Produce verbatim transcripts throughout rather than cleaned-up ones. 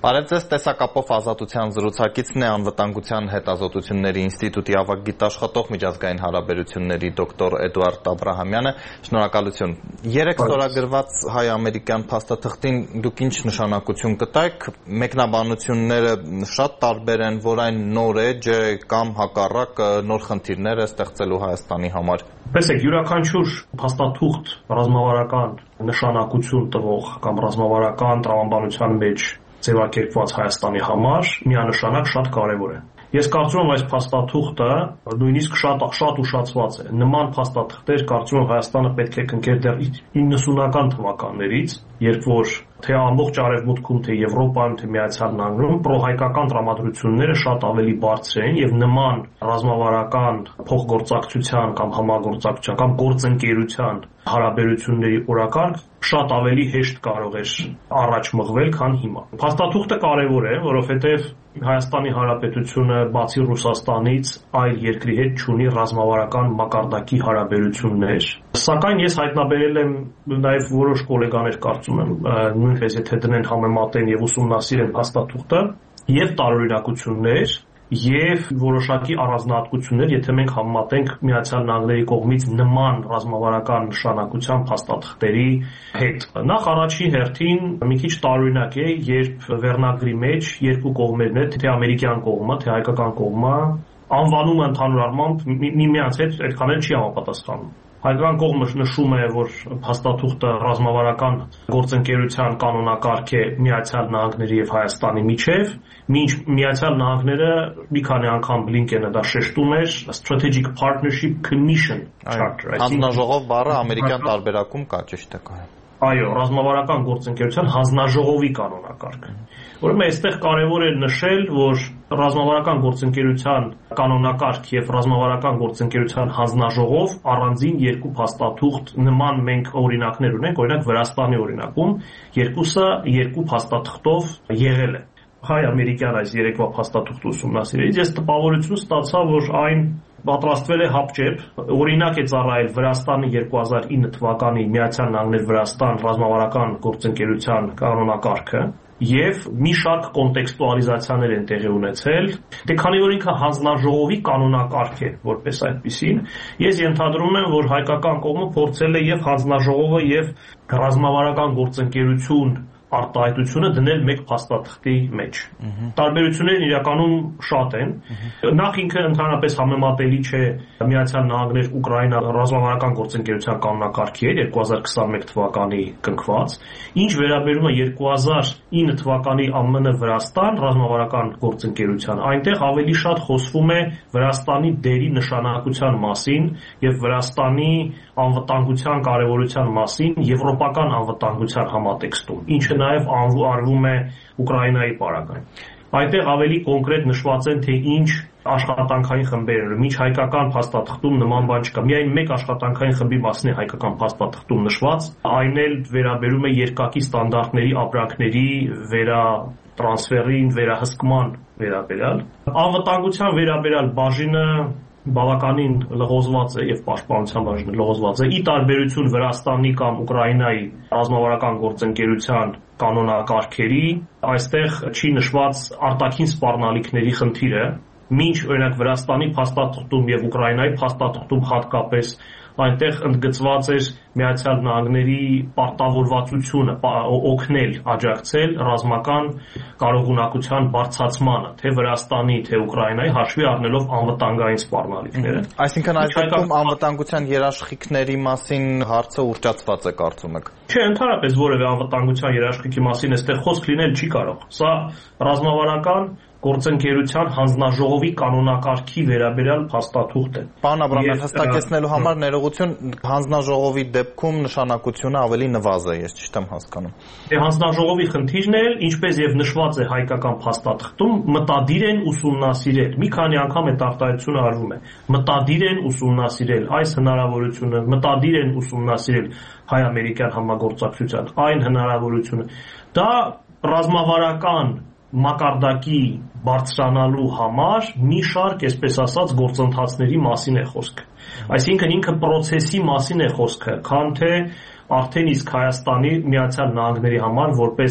Բարև ձեզ, տեսակապով Ազատության զրուցակիցն է Անվտանգության հետազոտությունների ինստիտուտի ավագ գիտաշխատող միջազգային հարաբերությունների դոկտոր Էդուարդ Աբրահամյանը։ Շնորհակալություն։ Երեք ստորագրված հայ-ամերիկյան փաստաթղթին դուք ինչ նշանակություն կտայք, մեկնաբանությունները շատ տարբեր են, որ այն նոր էջ է կամ հակառակ նոր խնդիրներ է ստեղծելու Հայաստանի համար։ Տեսեք, յուրաքանչյուր փաստաթուղթ ռազմավարական նշանակություն տվող կամ ռազմավարական տրամաբանության մեջ ձևակերպված Հայաստանի համար միանշանակ շատ կարևոր է։ Ես կարծում եմ այս փաստաթուղթը նույնիսկ շատ շատ ուշացված է։ Նման փաստաթղթեր կարծում եմ Հայաստանը պետք է կնքեր դեռ իննսունական թվականներից, երբ որ թե ամբողջ արևմուտքում, թե Եվրոպայում, թե Միացյալ Նահանգներում պրոհայկական տրամադրությունները շատ ավելի բարձր են եւ նման ռազմավարական փոխգործակցության կամ համագործակցության կամ գործընկերության հարաբերությունների օրակարգ շատ ավելի հեշտ կարող էր առաջ մղվել, քան հիմա։ Փաստաթուղթը կարևոր է, որովհետեւ Հայաստանի Հանրապետությունը բացի Ռուսաստանից այլ երկրի հետ չունի ռազմավարական մակարդակի հարաբերություններ։ Սակայն ես հայտնաբերել եմ նաև որոշ գոլեգաներ կարծում եմ նույնպես եթե դնեն համեմատեն եւ ուսումնասիրեն փաստաթուղթը եւ տարօրինակություններ եւ որոշակի առանձնահատկություններ, եթե մենք համեմատենք Միացյալ Նահանգների կողմից նման ռազմավարական նշանակության փաստաթղթերի հետ։ Նախ առաջի հերթին մի քիչ տարօրինակ է, երբ վերնագրի մեջ երկու կողմերն է, թե ամերիկյան կողմը, թե հայկական կողմը անվանումը ընդհանուր առմամբ միմյանց հետ այդքան էլ չի համապատասխանում։ Հայկական կողմը նշում է, որ փաստաթուղթը ռազմավարական գործընկերության կանոնակարգ է Միացյալ Նահանգների եւ Հայաստանի միջև, մինչ Միացյալ Նահանգները մի քանի անգամ Բլինկենը դա շեշտում էր Strategic Partnership Commission Charter, հանձնաժողով բառը ամերիկյան տարբերակում կա, ճիշտ է կա։ Այո, ռազմավարական գործընկերության հանձնաժողովի կանոնակարգ։ Ուրեմն այստեղ կարևոր է նշել, որ ռազմավարական գործընկերության կանոնակարգ եւ ռազմավարական գործընկերության հանձնաժողով առանձին երկու փաստաթուղթ նման մենք օրինակներ ունենք, օրինակ Վրաստանի օրինակում երկուսը երկու փաստաթղթով եղել է։ Հայ-ամերիկյան այս երեկվա փաստաթուղթ ուսումնասիրելիս ես տպավորություն ստացա, որ այն պատրաստվել է հապճեպ, օրինակ է ծառայել Վրաստանի երկու հազար ինը թվականի Միացյալ Նահանգներ Վրաստան ռազմավարական գործընկերության կանոնակարգը եւ մի շարք կոնտեքստուալիզացիաներ են տեղի ունեցել։ Դե քանի որ ինքը հանձնաժողովի կանոնակարգ է որպես այդպեսին, ես ենթադրում եմ, որ հայկական կողմը փորձել է եւ հանձնաժողովը եւ ռազմավարական գործընկերություն արտահայտությունը դնել մեկ փաստաթղթի մեջ։ Տարբերություններն իրականում շատ են։ Նախ ինքը ընդհանրապես համեմատելի չէ Միացյալ Նահանգներ Ուկրաինա ռազմավարական գործընկերության կանոնակարգի հետ երկու հազար քսաներեք թվականի կնքված, ինչ վերաբերում է երկու հազար ինը թվականի ԱՄՆ Վրաստան ռազմավարական գործընկերության, այնտեղ ավելի շատ խոսվում է Վրաստանի դերի նշանակության մասին եւ Վրաստանի անվտանգության կարեւորության մասին եվրոպական անվտանգության համատեքստում, ինչը նաև արվում է Ուկրաինայի պարագային։ Այնտեղ ավելի կոնկրետ նշված են, թե ինչ աշխատանքային խմբեր են, ինչ հայկական փաստաթղթում նման բան չկա։ Միայն մեկ աշխատանքային խմբի մասին է հայկական փաստաթղթում նշված, այն էլ վերաբերում է երկակի ստանդարտների ապրանքների վերա տրանսֆերին, վերահսկման վերաբերյալ։ Անվտանգության վերաբերյալ բաժինը բավականին լղոզված է եւ պաշտպանության բաժինը լղոզված է ի տարբերություն Վրաստանի կամ Ուկրաինայի ռազմավարական գործընկերության կանոնակարգերի, այստեղ չի նշված արտաքին սպառնալիքների խնդիրը, մինչ օրինակ Վրաստանի փաստաթղթում եւ Ուկրաինայի փաստաթղթում հատկապես այնտեղ ընդգծված էր Միացյալ Նահանգների պարտավորվածությունը օգնել, աջակցել ռազմական կարողունակության բարձրացմանը, թե Վրաստանի, թե Ուկրաինայի հաշվի առնելով անվտանգային սպառնալիքները։ Այսինքն այս դեպքում անվտանգության երաշխիքների մասին հարցը ուռճացված է կարծում եք։ Չէ, ընդհանրապես որևէ անվտանգության երաշխիքի մասին այստեղ խոսք լինել չի կարող։ Սա ռազմավարական գործընկերության հանձնաժողովի կանոնակարգի վերաբերյալ փաստաթուղթ է։ Պարոն Աբրահամյան, հստակեցնելու համար ներողություն, հանձնաժողովի դեպքում նշանակությունը ավելի նվազ է, ես ճիշտ եմ հասկանում։ Դե հանձնաժողովի խնդիրն է, ինչպես եւ նշված է հայկական փաստաթղթում, մտադիր են ուսումնասիրել։ Մի քանի անգամ այդ արտահայտությունը արվում է։ Մտադիր են ուսումնասիրել այս հնարավորությունը, մտադիր են ուսումնասիրել հայ-ամերիկյան համագործակցության այն հնարավորությունը։ Դա ռազմավարական մակարդակի բարձրանալու համար մի շարք, այսպես ասած, գործընթացների մասին է խոսքը։ Այսինքն ինքը process-ի մասին է խոսքը, քան թե արդեն իսկ Հայաստանի Միացյալ Նահանգների համար որպես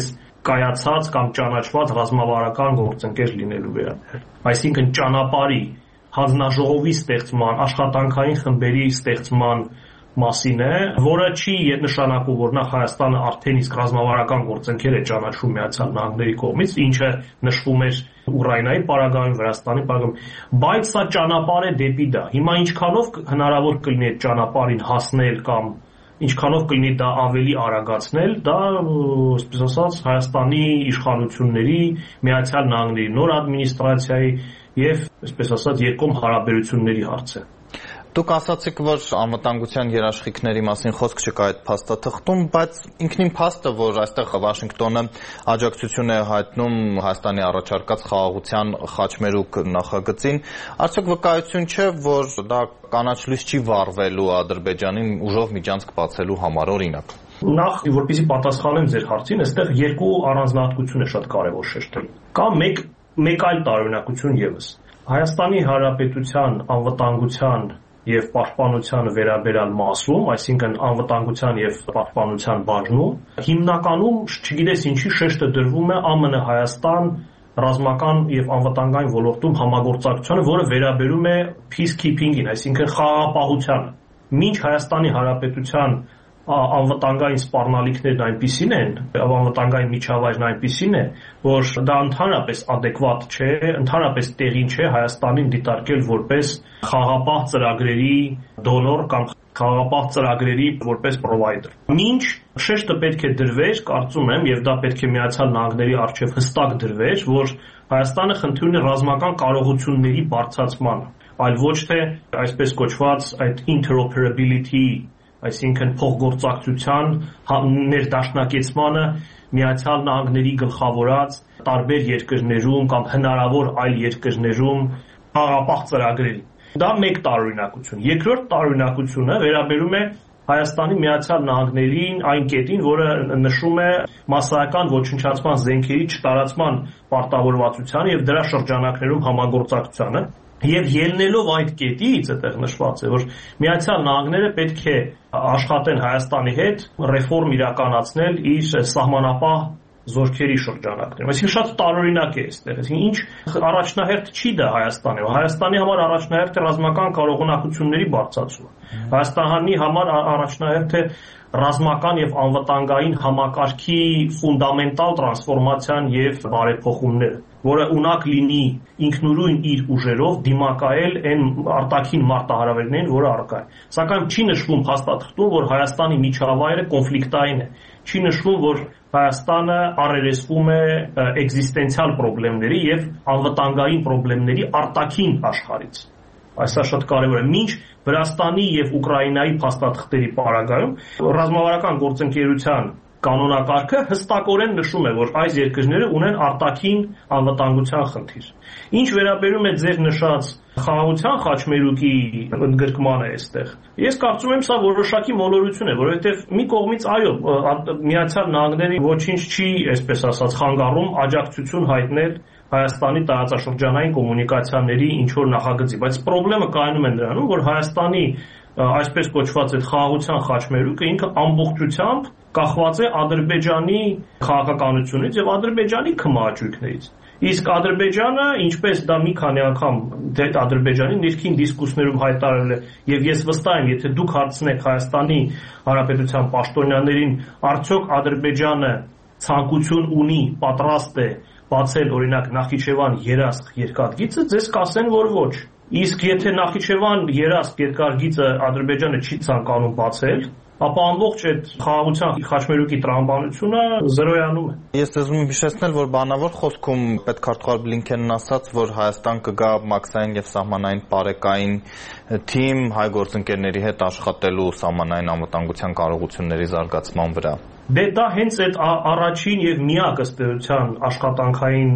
կայացած կամ ճանաչված ռազմավարական գործընկեր լինելու վերաբերյալ։ Այսինքն ճանապարհի հանձնաժողովի ստեղծման, աշխատանքային խմբերի ստեղծման մասին է, որը չի նշանակում, որ նախ Հայաստանը արդեն իսկ ռազմավարական գործընկեր է ճանաչվում Միացյալ Նահանգների կողմից, ինչը նշվում էր Ուկրաինայի պարագայում, Վրաստանի պարագայում, բայց սա ճանապարհ է դեպի դա։ Հիմա ինչքանով հնարավոր կլինի այդ ճանապարհին հասնել կամ ինչքանով կլինի դա ավելի արագացնել, դա, այսպես ասած, Հայաստանի իշխանությունների, Միացյալ Նահանգների նոր ադմինիստրացիայի եւ, այսպես ասած, երկկողմ հարաբերությունների հարց է։ Դուք ասացիք, որ անվտանգության երաշխիքների մասին խոսք չկա այդ փաստաթղթում, բայց ինքնին փաստը, որ այստեղ Վաշինգտոնը աջակցություն է հայտնում Հայաստանի առաջարկած խաղաղության խաչմերուկ նախագծին, արդյոք վկայություն չէ, որ դա կանաչ լույս չի վառվելու Ադրբեջանին ուժով միջանցք բացելու համար, օրինակ։ Նախ, որպեսզի պատասխանեմ ձեր հարցին, այստեղ երկու առանձնահատկություն է շատ կարևոր շեշտել։ Կա մեկ մեկ այլ տարօրինակություն եւս։ Հայաստանի Հանրապետության անվտանգության եւ պաշտպանության վերաբերյալ մասում, այսինքն անվտանգության եւ պաշտպանության բաժնում, հիմնականում, չգիտես ինչի, շեշտը դրվում է ԱՄՆ Հայաստան ռազմական եւ անվտանգային ոլորտում համագործակցությանը, որը վերաբերում է peacekeeping-ին, այսինքն խաղաղապահությանը։ Մինչ Հայաստանի Հանրապետության անվտանգային սպառնալիքներն այնպիսին են, անվտանգային միջավայրն այնպիսին է, որ դա ընդհանրապես adekvat չէ, ընդհանրապես տեղին չէ Հայաստանին դիտարկել որպես խաղաղապահ ծրագրերի դոնոր կամ խաղաղապահ ծրագրերի որպես provider։ Մինչ շեշտը պետք է դրվեր, կարծում եմ, եւ դա պետք է Միացյալ Նահանգների առջև հստակ դրվեր, որ Հայաստանը խնդիր ունի ռազմական կարողությունների բարձրացմանը, այլ ոչ թե այսպես կոչված այդ interoperability, այսինքն փոխգործակցության ներդաշնակեցմանը Միացյալ Նահանգների գլխավորած տարբեր երկրներում կամ հնարավոր այլ երկրներում խաղաղապահ ծրագրերի։ Դա մեկ տարօրինակություն։ Երկրորդ տարօրինակությունը վերաբերում է Հայաստանի Միացյալ Նահանգներին այն կետին, որը նշում է մասսայական ոչնչացման զենքերի չտարածման պարտավորվածությանը եւ դրա շրջանակներում համագործակցությանը։ Եվ ելնելով այդ կետից, այդտեղ նշված է, որ Միացյալ Նահանգները պետք է աշխատեն Հայաստանի հետ ռեֆորմ իրականացնել իր սահմանապահ զորքերի շրջանակներում։ Այսինքն շատ տարօրինակ է այստեղ։ Այսինքն ինչ առաջնահերթ չի դա Հայաստանի։ Հայաստանի համար առաջնահերթ է ռազմական կարողունակությունների բարձրացումը։ Հայաստանի համար առաջնահերթ է ռազմական եւ անվտանգային համակարգի ֆունդամենտալ տրանսֆորմացիան եւ բարեփոխումները, որը ունակ լինի ինքնուրույն իր ուժերով դիմակայել այն արտաքին մարտահրավերներին, որը առկա է։ Սակայն չի նշվում փաստաթղթում, որ Հայաստանի միջավայրը կոնֆլիկտային է։ Չի նշվում, որ Հայաստանը առերեսվում է էկզիստենցիալ խնդիրների եւ անվտանգային խնդիրների արտաքին աշխարհից։ Այսա շատ կարևոր է։ Մինչ Վրաստանի եւ Ուկրաինայի փաստաթղթերի պարագայում ռազմավարական գործընկերության կանոնակարգը հստակորեն նշում է, որ այս երկրները ունեն արտաքին անվտանգության խնդիր։ Ինչ վերաբերում է ձեր նշած խաղաղության խաչմերուկի ընդգրկմանը այստեղ, ես կարծում եմ սա որոշակի մոլորություն է, որովհետեւ մի կողմից այո, Միացյալ Նահանգների ոչինչ չի, այսպես ասած, խանգարում աջակցություն հայտնել Հայաստանի տարածաշրջանային կոմունիկացիաների ինչ-որ նախագծի, բայց խնդրեմը կայանում է նրանում, որ Հայաստանի այսպես կոչված այդ խաղաղության խաչմերուկը ինքը ամբողջությամբ կախված է Ադրբեջանի քաղաքականությունից եւ Ադրբեջանի քմահաճույքներից։ Իսկ Ադրբեջանը, ինչպես դա մի քանի անգամ Ադրբեջանի ներքին դիսկուսներում հայտարարել է, եւ ես վստահ եմ, եթե դուք հարցնեք Հայաստանի Հանրապետության պաշտոնյաներին, արդյոք Ադրբեջանը ցանկություն ունի, պատրաստ է բացել օրինակ Նախիջևան երասխ երկաթգիծը, ձեզ կասեն, որ ոչ։ Իսկ եթե Նախիջևան երասխ երկաթգիծը Ադրբեջանը չի ցանկանում բացել, ապա ամբողջ այդ խաղաղության խաչմերուկի տրամաբանությունը զրոյանում է։ Ես ուզում եմ հիշեցնել, որ բանավոր խոսքում պետքարտուղար Բլինքենն ասաց, որ Հայաստան կգա մաքսային եւ սահմանային պարեկային թիմ հայ գործընկերների հետ աշխատելու սահմանային անվտանգության կարողությունների զարգացման վրա։ Դե դա հենց այդ առաջին եւ միակ ըստ էության աշխատանքային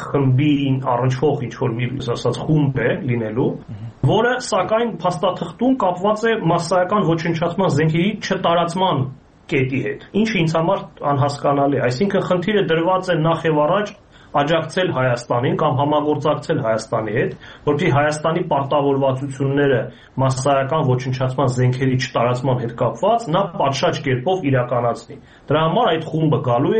խմբին առնչվող ինչ-որ մի ասած խումբ է լինելու, որը սակայն փաստաթղթում կապված է մասսայական ոչնչացման զենքերի չտարածման կետի հետ, ինչը ինձ համար անհասկանալի է։ Այսինքն խնդիրը դրված է նախ եւ առաջ աջակցել Հայաստանին կամ համագործակցել Հայաստանի հետ, որպեսզի Հայաստանի պարտավորվածությունները մասսայական ոչնչացման զենքերի չտարածման հետ կապված նա պատշաճ կերպով իրականացնի։ Դրա համար այդ խումբը գալու է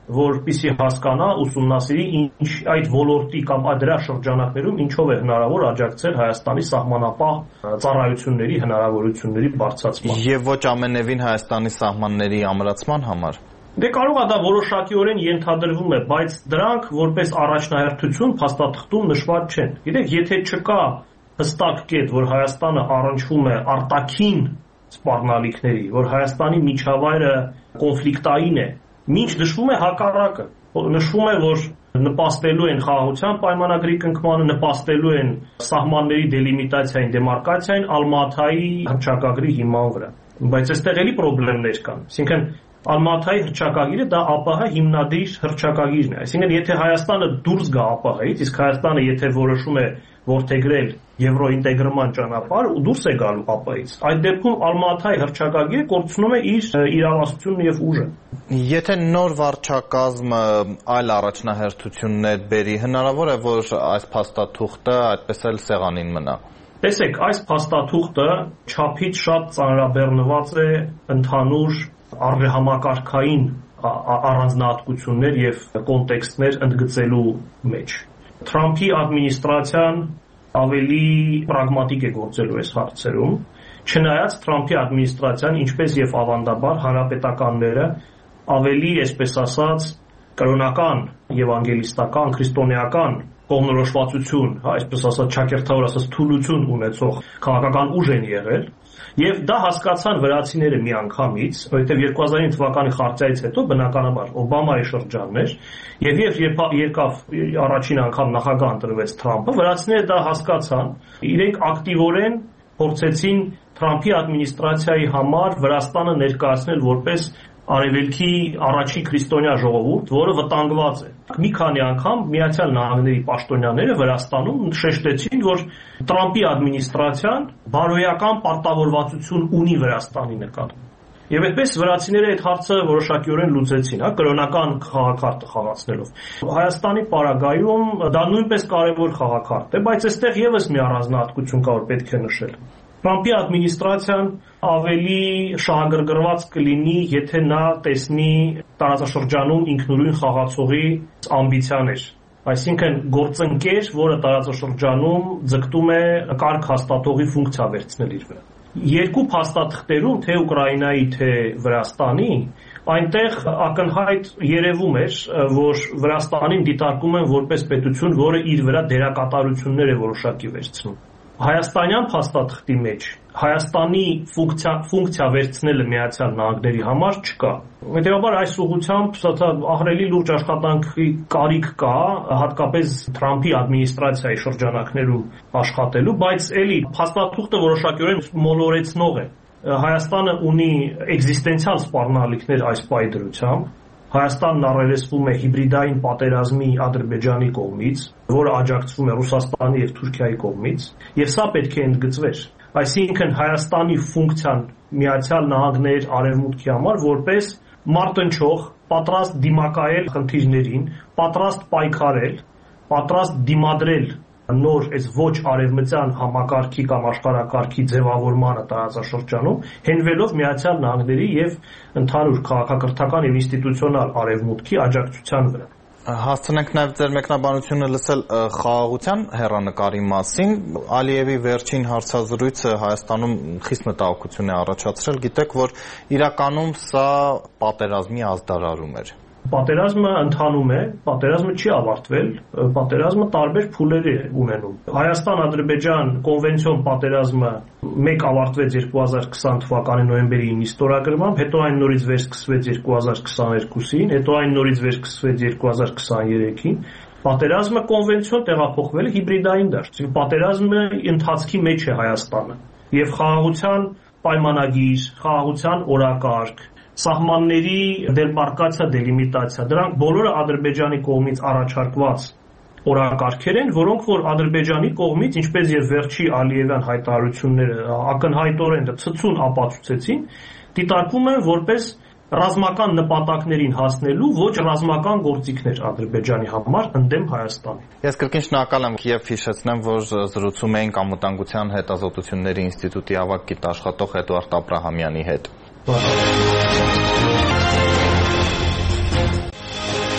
որպեսզի հասկանա, ուսումնասիրի ինչ այդ ոլորտի կամ դրա շրջանակներում ինչով է հնարավոր աջակցել Հայաստանի սահմանապահ ծառայությունների հնարավորությունների բարձրացման։ Եվ ոչ ամենևին Հայաստանի սահմանների ամրացման համար։ Դե կարող է դա որոշակիորեն ենթադրվում է, բայց դրանք որպես առաջնահերթություն փաստաթղթում նշված չեն։ Գիտեք, եթե չկա հստակ կետ, որ Հայաստանը առնչվում է արտաքին սպառնալիքների, որ Հայաստանի միջավայրը կոնֆլիկտային է, մինչ նշվում է հակառակը։ Նշվում է, որ նպաստելու են խաղաղության պայմանագրի կնքմանը, նպաստելու են սահմանների դելիմիտացիային, դեմարկացիային Ալմատայի հռչակագրի հիման վրա։ Բայց այստեղ էլի խնդիրներ կան։ Այսինքն Ալմատայի հռչակագիրը դա ԱՊՀ հիմնադիր հռչակագիրն է։ Այսինքն եթե Հայաստանը դուրս գա ԱՊՀ-ից, իսկ Հայաստանը եթե որոշում է որդեգրել եվրոինտեգրման ճանապարհ ու դուրս է գալու ԱՊՀ-ից, այդ դեպքում Ալմատայի հռչակագիրը կորցնում է իր իրավասությունն եւ ուժը։ Եթե նոր վարչակազմը այլ առաջնահերթություններ բերի, հնարավոր է, որ այս փաստաթուղթը այդպես էլ սեղանին մնա։ Տեսեք, այս փաստաթուղթը չափից շատ ծանրաբեռնված է ընդհանուր առհամակարգային առանձնահատկություններ եւ կոնտեքստներ ընդգծելու մեջ։ Թրամփի ադմինիստրացիան ավելի պրագմատիկ է գործելու այս հարցերում, չնայած Թրամփի ադմինիստրացիան, ինչպես եւ ավանդաբար հանրապետականները ավելի, այսպես ասած, կրոնական, եվանգելիստական, քրիստոնեական կողմնորոշվածություն, այսպես ասած, ճակերտավոր ասած թուլություն ունեցող քաղաքական ուժ են եղել, եւ դա հասկացան վրացիները միանգամից, որովհետեւ երկու հազար ինը թվականի խարտիայից հետո բնականաբար Օբամայի շրջանն էր, եւ երբ եկավ առաջին անգամ նախագահ ընտրվեց Թրամփը, վրացիները դա հասկացան, իրենք ակտիվորեն փորձեցին Թրամփի ադմինիստրացիայի համար Վրաստանը ներկայացնել որպես Արևելքի առաջին քրիստոնյա ժողովուրդ, որը վտանգված է։ Մի քանի անգամ Միացյալ Նահանգների պաշտոնյաները Վրաստանում շեշտեցին, որ Թրամփի ադմինիստրացիան բարոյական պարտավորվածություն ունի Վրաստանի նկատմամբ։ Եվ այդպես վրացիները այդ հարցը որոշակիորեն լուծեցին, հա, կրոնական խաղակարգը խաղացնելով։ Հայաստանի պարագայում դա նույնպես կարևոր խաղակարգ է, բայց այստեղ եւս մի առանձնահատկություն կա, որ պետք է նշել։ Թրամփի ադմինիստրացիան ավելի շահագրգռված կլինի, եթե նա տեսնի տարածաշրջանում ինքնուրույն խաղացողի ամբիցիաներ։ Այսինքն գործընկեր, որը տարածաշրջանում ձգտում է կարգ հաստատողի ֆունկցիա վերցնել իր վրա։ Երկու փաստաթղթերում, թե Ուկրաինայի, թե Վրաստանի, այնտեղ ակնհայտ երևում էր, որ Վրաստանին դիտարկում են որպես պետություն, որը իր վրա դերակատարություններ է որոշակի վերցնում։ Հայաստանյան փաստաթղթի մեջ Հայաստանի ֆունկցիա ֆունկցիա վերցնելը Միացյալ Նահանգների համար չկա։ Հետևաբար այս ուղղությամբ ահռելի լուրջ աշխատանքի կարիք կա, հատկապես Թրամփի ադմինիստրացիայի շրջանակներում աշխատելու, բայց էլի փաստաթուղթը որոշակիորեն մոլորեցնող է։ Հայաստանը ունի էկզիստենցիալ սպառնալիքներ այս պայդրությամբ։ Հայաստանն առերեսվում է հիբրիդային պատերազմի Ադրբեջանի կողմից, որը աջակցվում է Ռուսաստանի եւ Թուրքիայի կողմից, եւ սա պետք է ընդգծվեր։ Այսինքն Հայաստանի ֆունկցիան Միացյալ Նահանգներ արևմուտքի համար որպես մարտնչող, պատրաստ դիմակայել խնդիրներին, պատրաստ պայքարել, պատրաստ դիմադրել նոր այս ոչ արևմտյան համակարգի կամ աշխարհակարգի ձևավորմանը տարածաշրջանում, հենվելով Միացյալ Նահանգների եւ ընդհանուր քաղաքակրթական եւ ինստիտուցիոնալ արևմուտքի աջակցության վրա։ Հասցնենք նաև ձեր մեկնաբանությունը լսել խաղաղության հեռանկարի մասին։ Ալիևի վերջին հարցազրույցը Հայաստանում խիստ մտահոգություն է առաջացրել։ Գիտեք, որ իրականում սա պատերազմի ազդարարում էր։ Պատերազմը ընթանում է, պատերազմը չի ավարտվել, պատերազմը տարբեր փուլեր է ունենում։ Հայաստան-Ադրբեջան կոնվենցիոն պատերազմը մեկ ավարտվեց երկու հազար քսան թվականի նոյեմբերի ինը ստորագրմամբ, հետո այն նորից վերսկսվեց երկու հազար քսաներկուսին, հետո այն նորից վերսկսվեց երկու հազար քսաներեքին։ Պատերազմը կոնվենցիոն տեղափոխվել է հիբրիդային դաշտ։ Պատերազմը ընթացքի մեջ է Հայաստանը։ Եվ խաղաղության պայմանագիր, խաղաղության օրակարգ, սահմանների դեմարկացիա, դելիմիտացիա, դրանք բոլորը Ադրբեջանի կողմից առաջարկված օրակարգեր են, որոնք որ Ադրբեջանի կողմից, ինչպես եւ վերջի Ալիևյան հայտարարությունները ակնհայտորեն ցցուն ապացուցեցին, դիտարկվում են որպես ռազմական նպատակներին հասնելու ոչ ռազմական գործիքներ Ադրբեջանի համար ընդդեմ Հայաստանի։ Ես կրկին շնորհակալ եմ եւ հիշեցնեմ, որ զրուցում էինք Անվտանգության հետազոտությունների ինստիտուտի ավագ գիտաշխատող Էդուարդ Աբրահամյանի հետ։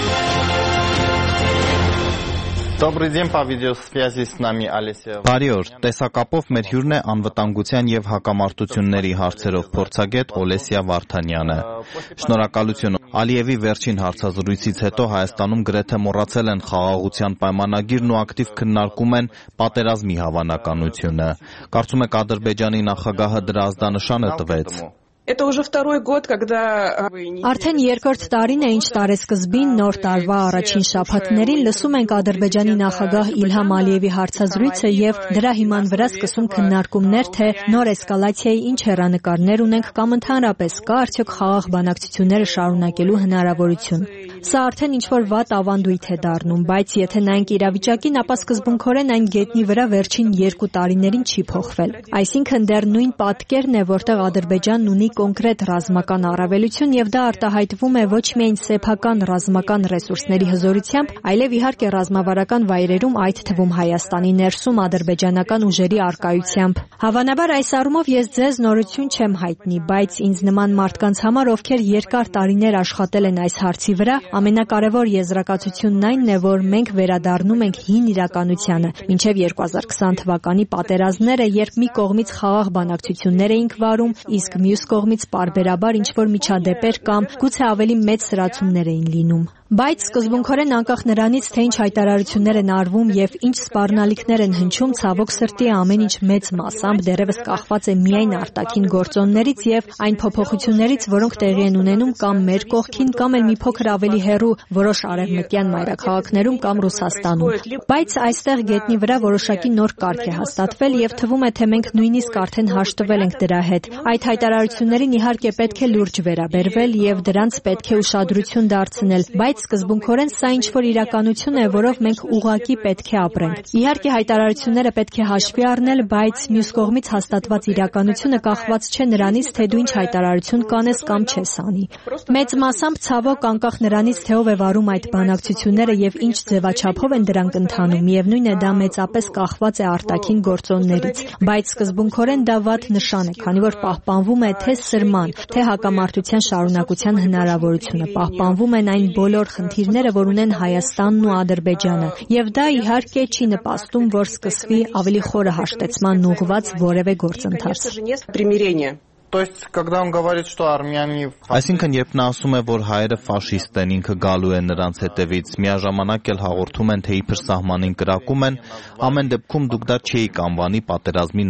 Добрый день, по видеосвязи с нами Олеся. Բարի օր, տեսակապով մեր հյուրն է անվտանգության եւ հակամարտությունների հարցերով փորձագետ Օլեսիա Վարդանյանը։ Շնորհակալություն։ Ալիևի վերջին հարցազրույցից հետո Հայաստանում գրեթե մոռացել են խաղաղության պայմանագիրն ու ակտիվ քննարկում են պատերազմի հավանականությունը։ Կարծում եք Ադրբեջանի նախագահը դրա ազդանշանը տվեց։ Это уже второй год, когда Արդեն երկրորդ տարին է, ինչ տարեսկզբին նոր տարվա առաջին շաբաթներին լսում ենք Ադրբեջանի նախագահ Իլհամ Ալիևի հարցազրույցը եւ դրա հիման վրա սկսում քննարկումներ, թե նոր էսկալացիայի ինչ հեռանկարներ ունենք կամ ընդհանրապես կա արդյոք խաղաղ բանակցությունները շարունակելու հնարավորություն։ Սա արդեն ինչ-որ վատ ավանդույթ է դառնում, բայց եթե նայենք իրավիճակին, ապա սկզբունքորեն այն գետնի վրա վերջին երկու տարիներին չի փոխվել։ Այսինքն դեռ նույն պատկերն է, որտեղ Ադրբեջանն ունի կոնկրետ ռազմական առավելություն եւ դա արտահայտվում է ոչ միայն սեփական ռազմական ռեսուրսների հզորությամբ, այլև իհարկե ռազմավարական վայրերում, այդ թվում Հայաստանի ներսում ադրբեջանական ուժերի առկայությամբ։ Հավանաբար այս առումով ես ձեզ նորություն չեմ հայտնի, բայց ինձ նման մարդկանց համար, ովքեր երկար տարիներ աշխատել են այս հարցի վրա, ամենակարևոր եզրակացությունն այնն է, որ մենք վերադառնում ենք հին իրականությանը, մինչև երկու հազար քսան թվականի պատերազմները, երբ մի կողմից խաղաղ բանակցություններ էինք վարում, իսկ մյուս կողմից պարբերաբար ինչ-որ միջադեպեր կամ գուցե ավելի մեծ սրացումներ էին լինում։ Բայց սկզբունքորեն անկախ նրանից, թե ինչ հայտարարություններ են արվում եւ ինչ սպառնալիքներ են հնչում, ցավոք սրտի ամեն ինչ մեծ մասամբ դեռևս կախված է միայն արտաքին գործոններից եւ այն փոփոխություններից, որոնք տեղի են ունենում կամ մեր կողքին, կամ էլ մի փոքր ավելի հեռու որոշ արևմտյան մայրաքաղաքներում կամ Ռուսաստանում։ Բայց այստեղ գետնի վրա որոշակի նոր կարգ է հաստատվել եւ թվում է, թե մենք նույնիսկ արդեն հաշտվել ենք դրա հետ։ Այդ հայտարարություններին իհարկե պետք է լուրջ վերաբերվել եւ դրանց պետք է ուշադրություն դարձնել, բայց սկզբունքորեն սա ինչ-որ իրականություն է, որով մենք ուղղակի պետք է ապրենք։ Իհարկե հայտարարությունները պետք է հաշվի առնել, բայց մյուս կողմից հաստատված իրականությունը կախված չէ նրանից, թե դու ինչ հայտարարություն կանես կամ չես անի։ Մեծ մասամբ ցավոք անկախ նրանից, թե ով է վարում այդ բանակցությունները եւ ինչ ձևաչափով են դրանք ընթանում, միևնույն է դա մեծապես կախված է արտաքին գործոններից, բայց սկզբունքորեն դա վատ նշան է, քանի որ պահպանվում է թե սրման, թե հակամարտության շարունակության հնարավորությունը, պահպանվում են այն բոլոր խնդիրները, որ ունեն Հայաստանն ու Ադրբեջանը, եւ դա իհարկե չի նպաստում, որ սկսվի ավելի խորը հաշտեցման ուղղված որևէ գործընթաց։ То есть, когда он говорит, что армяне... Այսինքն, երբ նա ասում է, որ հայերը ֆաշիստ են, ինքը գալու է նրանց հետևից, միաժամանակ էլ հաղորդում են, թե իբր սահմանին կրակում են, ամեն դեպքում դուք դա չէիք անվանի պատերազմի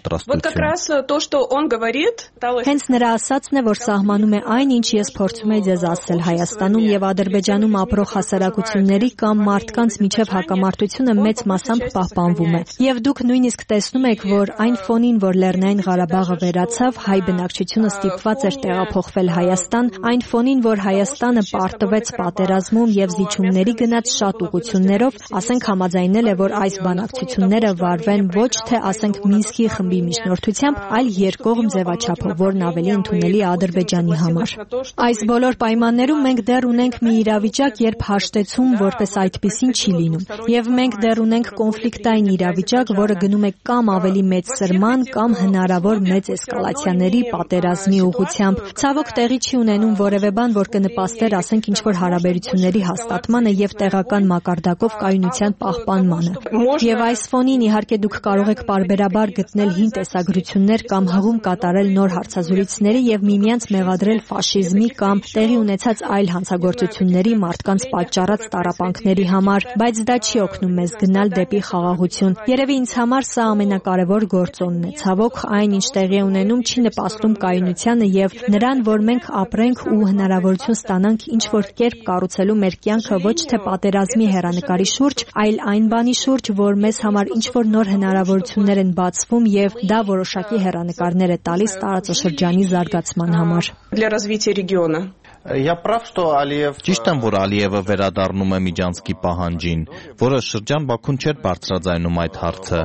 նախապատրաստություն։ Հենց նրա ասածն է, որ սահմանում է այն, ինչ ես փորձում եմ ձեզ ասել, Հայաստանում եւ Ադրբեջանում ապրող հասարակությունների կամ մարդկանց միջև հակամարտությունը մեծ մասամբ պահպանվում է։ Եվ դուք նույնիսկ տեսնում եք, որ այն ֆոնին, որ Լեռնային Ղարաբաղը վերացավ, հայ բնակչությունը ստիպված էր տեղափոխվել Հայաստան, այն ֆոնին, որ Հայաստանը պարտվեց պատերազմում եւ զիջումների գնաց շատ ուղղություններով, ասենք համաձայնել է, որ այս բանակցությունները վարվեն ոչ թե ասենք Մինսկի խմբի միջնորդությամբ, այլ երկկողմ ձևաչափով, որն ավելի ընդունելի է Ադրբեջանի համար։ Այս բոլոր պայմաններում մենք դեռ ունենք մի իրավիճակ, երբ հաշտեցում որպես այդպիսին չի լինում, եւ մենք դեռ ունենք կոնֆլիկտային իրավիճակ, որը գնում է կամ ավելի մեծ սրման, կամ հնարավոր մեծ էսկալացիաների պատերազմի ուղղությամբ։ Ցավոք տեղի չի ունենում որևէ բան, որ կնպաստեր, ասենք, ինչ-որ հարաբերությունների հաստատմանը եւ տեղական մակարդակով կայունության պահպանմանը։ Եվ այս ֆոնին իհարկե դուք կարող եք պարբերաբար գտնել հին տեսագրություններ կամ հղում կատարել նոր հարցազրույցների եւ միմյանց մեղադրել ֆաշիզմի կամ տեղի ունեցած այլ հանցագործությունների մարդկանց պատճառած տառապանքների համար, բայց դա չի օգնում մեզ գնալ դեպի խաղաղություն։ Երևի ինձ համար սա ամենակարևոր գործոնն է։ Ցավոք այն, ինչ տեղի է ունենում, չի նպաստում կայունությանը եւ նրան, որ մենք ապրենք ու հնարավորություն ստանանք ինչ-որ կերպ կառուցելու մեր կյանքը ոչ թե պատերազմի հեռանկարի շուրջ, այլ այն բանի շուրջ, որ մեզ համար ինչ-որ նոր հնարավորություններ են բացվում եւ դա որոշակի հեռանկարներ է տալիս տարածաշրջանի զարգացման համար։ Для развития региона. Я прав, что Алиев... Ճիշտ եմ, որ Ալիևը վերադառնում է Միջանցքի պահանջին, որը շրջան Բաքուն չէր բարձրաձայնում այդ հարցը։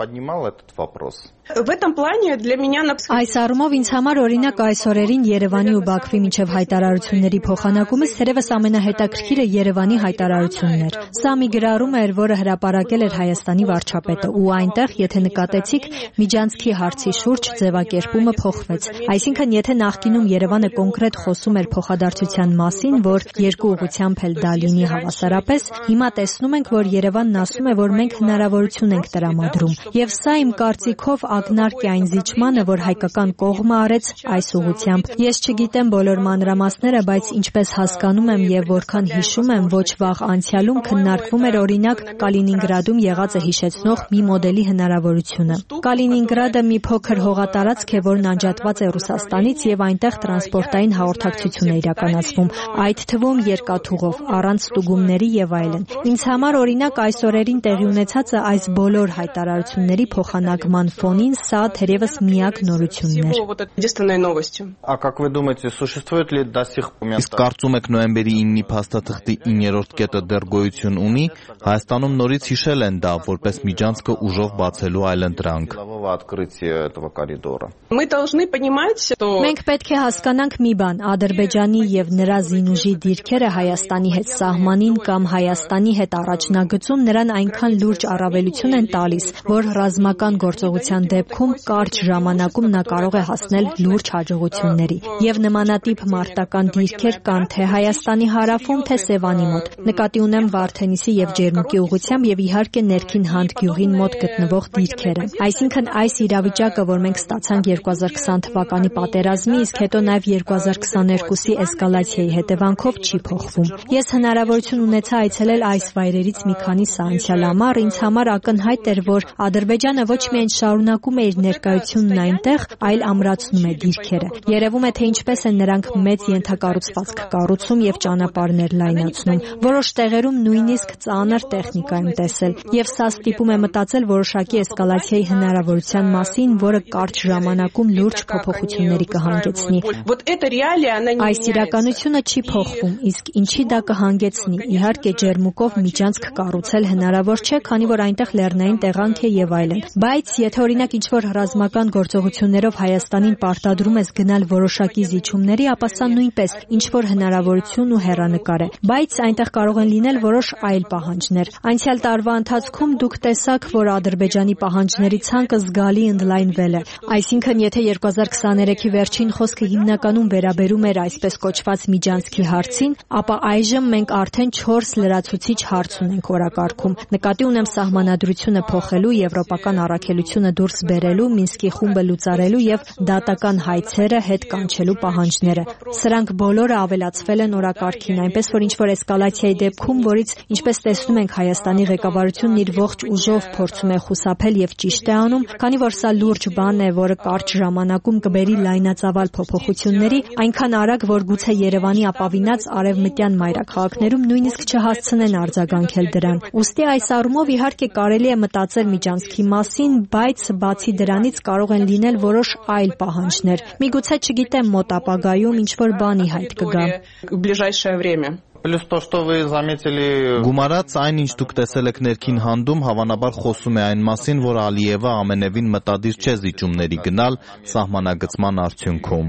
В этом плане для меня... Այս առումով ինձ համար օրինակ այս օրերին Երևանի ու Բաքվի միջև հայտարարությունների փոխանակումից թերևս ամենահետաքրքիրը Երևանի հայտարարությունն էր։ Սա մի գրառում էր, որը հրապարակել էր Հայաստանի վարչապետը, ու այնտեղ, եթե նկատեցիք, Միջանցքի հարցի շուրջ ձևակերպումը փոխվեց։ Այսինքն, եթե նախկինում Երևանը կոնկրետ խոսում էր փոխադարձ իրադարձության մասին, որ երկու ուղղությամբ էլ դա լինի հավասարապես, հիմա տեսնում ենք, որ Երևանն ասում է, որ մենք հնարավորություն ենք տրամադրում։ Եվ սա իմ կարծիքով ակնարկ է այն զիջմանը, որ հայկական կողմը արեց այս ուղղությամբ։ Ես չգիտեմ բոլոր մանրամասները, բայց ինչպես հասկանում եմ եւ որքան հիշում եմ, ոչ վաղ անցյալում քննարկվում էր օրինակ Կալինինգրադում եղածը հիշեցնող մի մոդելի հնարավորությունը։ Կալինինգրադը մի փոքր հողատարածք է, որն անջատված է Ռուսաստանից եւ այնտեղ տրանսպորտային հաղորդակցություն է իրականացվում, այդ թվում երկաթուղով, առանց ստուգումների եւ այլն։ Ինձ համար օրինակ այս օրերին տեղի ունեցածը այս բոլոր հայտարարությունների փոխանակման ֆոնին սա թերևս միակ նորությունն էր։ А как вы думаете, существует ли до сих пор... Իսկ կարծում եք նոյեմբերի ինը փաստաթղթի իններորդ կետը դեռ գոյություն ունի, Հայաստանում նորից հիշել են դա, որպես միջանցքը ուժով բացելու այլընտրանք։ Մենք պետք է հասկանանք մի բան, Ադրբեջանի եւ նրա զինուժի դիրքերը Հայաստանի հետ սահմանին կամ Հայաստանի հետ առաջնագծում նրան այնքան լուրջ առավելություն են տալիս, որ ռազմական գործողության դեպքում կարճ ժամանակում նա կարող է հասնել լուրջ հաջողությունների։ Եվ նմանատիպ մարտական դիրքեր կան թե Հայաստանի հարավում, թե Սևանի մոտ։ Նկատի ունեմ Վարդենիսի եւ Ջերմուկի ուղղությամբ եւ իհարկե ներքին Հանդ գյուղին մոտ գտնվող դիրքերը։ Այսինքն այս իրավիճակը, որ մենք ստացանք երկու հազար քսան թվականի պատերազմի, իսկ հետո նաեւ երկու հազար քսաներկուսի էսկալացիայի հետևանքով չի փոխվում։ Ես հնարավորություն ունեցա այցելել այս վայրերից մի քանիսը անցյալ ամառ, ինձ համար ակնհայտ էր, որ Ադրբեջանը ոչ միայն շարունակում է իր ներկայությունն այնտեղ, այլ ամրացնում է դիրքերը։ Երևում է, թե ինչպես են նրանք մեծ ենթակառուցվածք կառուցում եւ ճանապարհներ լայնացնում։ Որոշ տեղերում նույնիսկ ծանր տեխնիկա եմ տեսել, եւ սա ստիպում է մտածել որոշակի էսկալացիայի հնարավորության մասին, որը կարճ ժամանակում լուրջ փոփոխությունների կհանգեցնի։ Այս իրականությունը չի փոխվում, իսկ ինչի դա կհանգեցնի։ Իհարկե Ջերմուկով միջանցք կառուցել հնարավոր չէ, քանի որ այնտեղ լեռնային տեղանք է եւ այլն։ Բայց եթե օրինակ ինչ-որ ռազմական գործողություններով Հայաստանին պարտադրում ես գնալ որոշակի զիջումների, ապա սա նույնպես ինչ-որ հնարավորություն ու հեռանկար է։ Բայց այնտեղ կարող են լինել որոշ այլ պահանջներ։ Անցյալ տարվա ընթացքում դուք տեսաք, որ Ադրբեջանի պահանջների ցանկը զգալի ընդլայնվել է։ Այսինքն, եթե երկու հազար քսաներեքի վերջին խոսքը հիմնականում վերաբերում էր այսպես կոչված միջանցքի հարցին, ապա այժմ մենք արդեն չորս լրացուցիչ հարց ունենք օրակարգում։ Նկատի ունեմ սահմանադրությունը փոխելու, եվրոպական առաքելությունը դուրս բերելու, Մինսկի խումբը լուծարելու եւ դատական հայցերը հետ կանչելու պահանջները։ Սրանք բոլորը ավելացվել են օրակարգին, այնպես որ ինչ-որ էսկալացիայի դեպքում, որից ինչպես տեսնում ենք Հայաստանի ղեկավարությունն իր ողջ ուժով փորձում է խուսափել եւ ճիշտ է անում, քանի որ սա լուրջ բան է, որը կարճ ժամանակում կբերի լայնածավալ փոփոխությունների, այնքան արագ, որ գուցե Երևանի ապավինած արևմտյան մայրաքաղաքներում նույնիսկ չհասցնեն արձագանքել դրան։ Ուստի այս առումով իհարկե կարելի է մտածել միջանցքի մասին, բայց բացի դրանից կարող են լինել որոշ այլ պահանջներ։ Միգուցե չգիտեմ մոտ ապագայում ինչ-որ բանի հայտ կգա։ Плюс то, что вы заметили... Գումարած այն, ինչ դուք տեսել եք ներքին Հանդում, հավանաբար խոսում է այն մասին, որ Ալիևը ամենևին մտադիր չէ զիջումների գնալ սահմանագծման արդյունքում։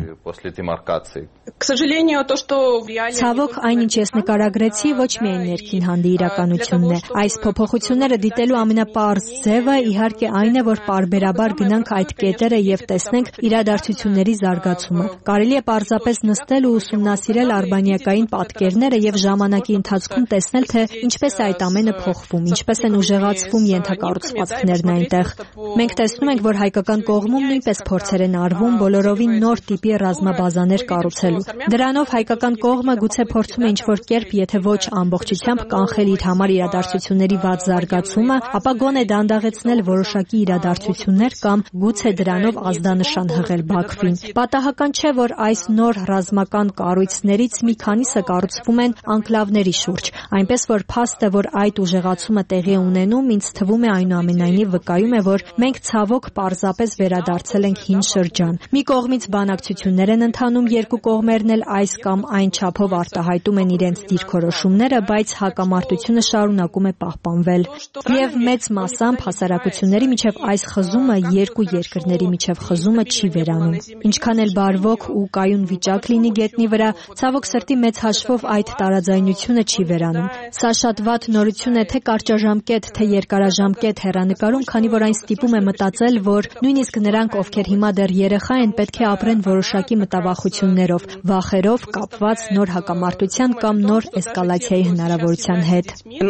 Ցավոք, այն, ինչ ես նկարագրեցի, ոչ միայն ներքին Հանդի իրականությունն է։ Այս փոփոխությունները դիտելու ամենապարզ ձևը իհարկե այն է, որ պարբերաբար գնանք այդ կետերը եւ տեսնենք իրադարձությունների զարգացումը։ Կարելի է պարզապես նստել ու ուսումնասիրել արբանյակային պատկերները եւ ժամանակի ընթացքում տեսնել, թե ինչպես է այդ ամենը փոխվում, ինչպես են ուժեղացվում ենթակառուցվածքներն այնտեղ։ Մենք տեսնում ենք, որ հայկական կողմում նույնպես փորձեր են արվում բոլորովին նոր տիպի ռազմաբազաներ կառուցելու։ Դրանով հայկական կողմը գուցե փորձում է ինչ-որ կերպ, եթե ոչ ամբողջությամբ կանխել իր համար իրադարձությունների վատ զարգացումը, ապա գոնե դանդաղեցնել որոշակի իրադարձություններ կամ գուցե դրանով ազդանշան հղել Բաքվին։ Պատահական չէ, որ այս նոր ռազմական կառույցներից մի քանիսը կառուցվում են անկլավների շուրջ, այնպես որ փաստը, որ այդ ուժեղացումը տեղի է ունենում, ինձ թվում է այնուամենայնիվ վկայում է, որ մենք ցավոք պարզապես վերադարձել ենք հին շրջան։ Մի կողմից բանակցություններ են ընթանում, երկու կողմերն էլ այս կամ այն չափով արտահայտում են իրենց դիրքորոշումները, բայց հակամարտությունը շարունակում է պահպանվել։ Եվ մեծ մասամբ հասարակությունների միջև այս խզումը երկու երկրների միջև խզումը չի վերանում։ Ինչքան էլ բարվոք ու կայուն վիճակ լինի գետնի վրա, ցավոք սրտի մեծ հաշվով այդ տարաձայնությունը չի վերանում։ Սա շատ վատ նորություն է թե կարճաժամկետ, թե երկարաժամկետ հեռանկարում, քանի որ այն ստիպում է մտածել, որ նույնիսկ նրանք, ովքեր հիմա դեռ երեխա են, պետք է ապրեն որոշակի մտավախություններով, վախերով կապված նոր հակամարտության կամ նոր էսկալացիայի հնարավորության հետ։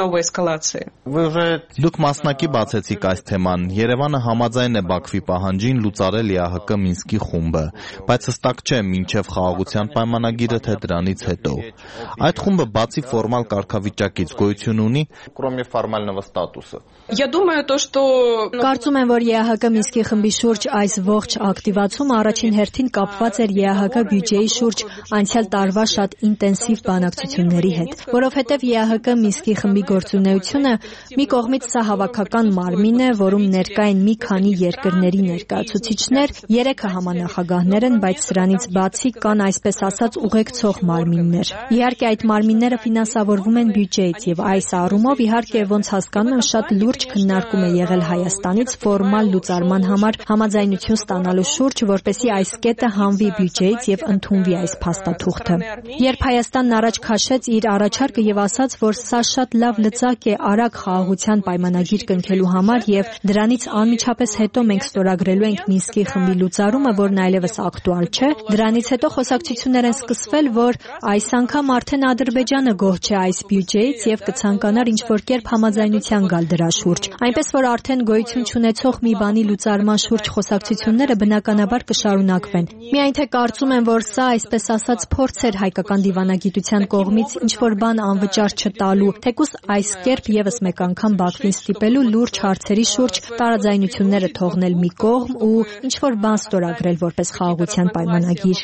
Դուք մասնակի բացեցիք այս թեման։ Երևանը համաձայն է Բաքվի պահանջին լուծարել ԵԱՀԿ Մինսկի խումբը, բայց հստակ չէ մինչև խաղաղության պայմանագիրը, թե դրանից հետո։ Այդ խումբը բացի ֆորմալ կարգավիճակից գոյություն ունի, կրոմե ֆորմալного статуса։ Կարծում եմ, որ ԵԱՀԿ Մինսկի խմբի շուրջ այս ողջ ակտիվացումը առաջին հերթին կապված էր ԵԱՀԿ բյուջեի շուրջ անցյալ տարվա շատ ինտենսիվ բանակցությունների հետ, որովհետև ԵԱՀԿ Մինսկի խմբի գործունեությունը մի կողմից սա հավաքական մարմին է, որում ներկա են մի քանի երկրների ներկայացուցիչներ, երեքը համանախագահներ են, բայց սրանից բացի կան այսպես ասած ուղեկցող մարմիններ։ Իհարկե այդ մարմինները ֆինանսավորվում են բյուջեից եւ այս առումով իհարկե ոնց հասկանում եմ շատ լուրջ քննարկում է եղել Հայաստանից ֆորմալ լուծարման համար համաձայնություն ստանալու շուրջ, որպեսզի այս կետը հանվի բյուջեից եւ ընդունվի այս փաստաթուղթը։ Երբ Հայաստանն առաջ քաշեց իր առաջարկը եւ ասաց, որ սա շատ լավ լծակ է արագ խաղաղության պայմանագիր կնքելու համար եւ դրանից անմիջապես հետո մենք ստորագրելու ենք Մինսկի խմբի լուծարումը, որն այլևս ակտուալ չէ, դրանից հետո խոսակցություններ են սկսվել, որ այս անգամ արդեն Ադրբեջանը գոհ չէ այս բյուջեից եւ կցանկանար ինչ-որ կերպ համաձայնության գալ դրա շուրջ։ Այնպես որ արդեն գոյություն չունեցող մի բանի լուծարման շուրջ խոսակցությունները բնականաբար կշարունակվեն։ Միայն թե կարծում եմ, որ սա այսպես ասած փորձ էր հայկական դիվանագիտության կողմից ինչ-որ բան անվճար չտալու, թեկուզ այս կերպ եւս մեկ անգամ Բաքվին ստիպելու լուրջ հարցերի շուրջ տարաձայնությունները թողնել մի կողմ ու ինչ-որ բան ստորագրել որպես խաղաղության պայմանագիր։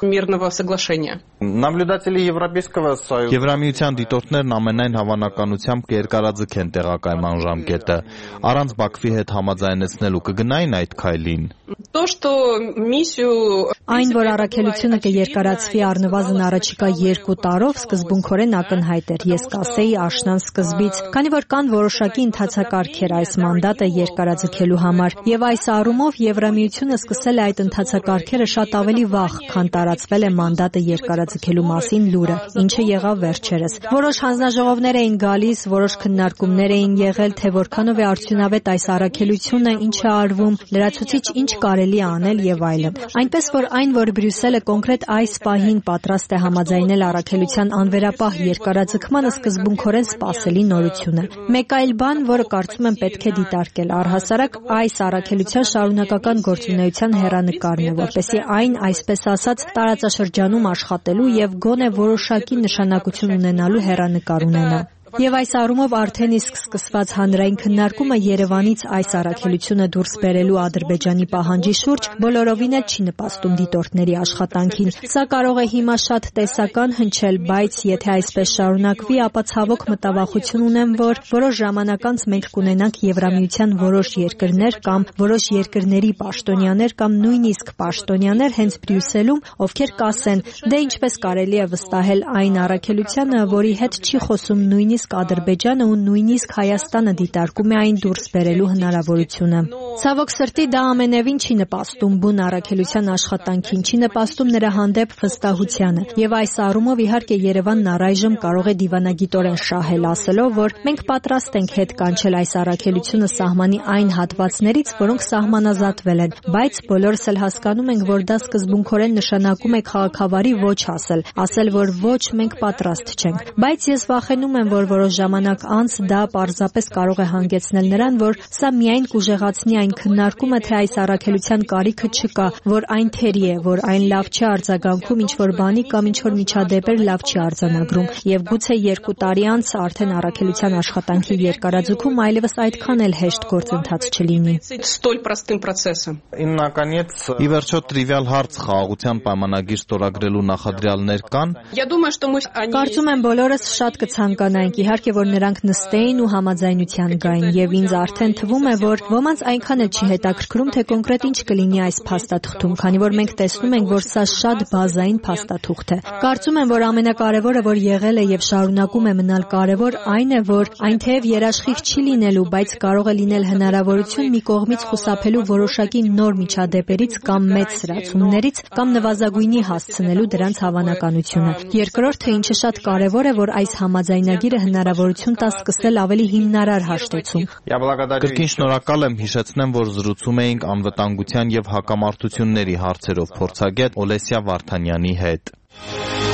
Եվրամիության դիտորդներն ամենայն հավանականությամբ կերկարաձգեն տեղակայման ժամկետը, առանց Բաքվի հետ համաձայնեցնելու կգնային այդ քայլին։ Այն, որ առաքելությունը կերկարացվի առնվազն առաջիկա երկու տարով, սկզբունքորեն ակնհայտ էր, ես կասեի աշնան սկզբից, քանի որ կան որոշակի ընթացակարգեր այս մանդատը երկարաձգելու համար, եւ այս առումով Եվրամիությունը սկսել է այդ ընթացակարգերը շատ ավելի վաղ, քան տարածվել է մանդատը երկարաձգելու մասին լուրը, ինչը եղավ վերջերս։ Որոշ հանձնաժողովներ էին գալիս, որոշ քննարկումներ էին եղել, թե որքանով է արդյունավետ այս առաքելությունը, ինչ է արվում, լրացուցիչ ինչ կարելի է անել եւ այլն։ Այնպես որ այն, որ Բրյուսելը կոնկրետ այս պահին պատրաստ է համաձայնել առաքելության անվերապահ երկարաձգմանը, սկզբունքորեն սպասելի նորություն է։ Մեկ այլ բան, որը կարծում եմ պետք է դիտարկել, առհասարակ այս առաքելության շարունակական գործունեության հեռանկարն է, որպեսզի այն այսպես ասած տարածաշրջանում աշխատելու եւ գոնե որոշակի նշանակություն ունենալու հեռանկար ունենա։ Եվ այս առումով արդեն իսկ սկսված հանրային քննարկումը Երևանից այս առաքելությունը դուրս բերելու Ադրբեջանի պահանջի շուրջ բոլորովին էլ չի նպաստում դիտորդների աշխատանքին։ Սա կարող է հիմա շատ տեսական հնչել, բայց եթե այսպես շարունակվի, ապա ցավոք մտավախություն ունեմ, որ որոշ ժամանակ անց մենք կունենանք Եվրամիության որոշ երկրներ կամ որոշ երկրների պաշտոնյաներ կամ նույնիսկ պաշտոնյաներ հենց Բրյուսելում, ովքեր կասեն, դե ինչպես կարելի է վստահել այն առաքելությանը, որի հետ չի խոսում նույնիսկ Ադրբեջանը ու նույնիսկ Հայաստանը դիտարկում է այն դուրս բերելու հնարավորությունը։ Ցավոք սրտի դա ամենևին չի նպաստում բուն առաքելության աշխատանքին, չի նպաստում նրա հանդեպ վստահությանը։ Եվ այս առումով իհարկե Երևանն առայժմ կարող է դիվանագիտորեն շահել, ասելով, որ մենք պատրաստ ենք հետ կանչել այս առաքելությունը սահմանի այն հատվածներից, որոնք սահմանազատվել են, բայց բոլորս էլ հասկանում ենք, որ դա սկզբունքորեն նշանակում է քաղաքավարի ոչ ասել, ասել, որ ոչ մենք պատրաստ չենք։ Բայց ես վախենում եմ, որ որոշ ժամանակ անց դա պարզապես կարող է հանգեցնել նրան, որ սա միայն կուժեղացնի այն քննարկումը, թե այս առաքելության կարիքը չկա, որ այն թերի է, որ այն լավ չի արձագանքում ինչ-որ բանի կամ ինչ-որ միջադեպեր լավ չի արձանագրում, եւ գուցե երկու տարի անց արդեն առաքելության աշխատանքի երկարաձգում այլևս այդքան էլ հեշտ գործընթաց չլինի։ Ի վերջո տրիվիալ հարց, խաղաղության պայմանագիր ստորագրելու նախադրյալներ կան։ Կարծում եմ բոլորս շատ կցանկանայինք, իհարկե որ նրանք նստեին ու համաձայնության գային, եւ ինձ արդեն թվում է, որ ոմանց այնքան էլ չի հետաքրքրում, թե կոնկրետ ինչ կլինի այս փաստաթղթում, քանի որ մենք տեսնում ենք, որ սա շատ բազային փաստաթուղթ է։ Կարծում եմ, որ ամենակարևորը, որ եղել է եւ շարունակում է մնալ կարևոր, այն է, որ այն թեև երաշխիք չի լինելու, բայց կարող է լինել հնարավորություն մի կողմից խուսափելու որոշակի նոր միջադեպերից կամ մեծ սրացումներից կամ նվազագույնի հասցնելու դրանց հավանականությունը։ Երկրորդը, ինչը շատ կարևոր է, որ այս համաձայնագիրը հնարավորություն տա սկսել ավելի հիմնարար հաշտեցում։ Կրկին շնորհակալ եմ, հիշեցնեմ, որ զրուցում էինք անվտանգության եւ հակամարտությունների հարցերով փորձագետ Օլեսիա Վարդանյանի հետ։ Thank you.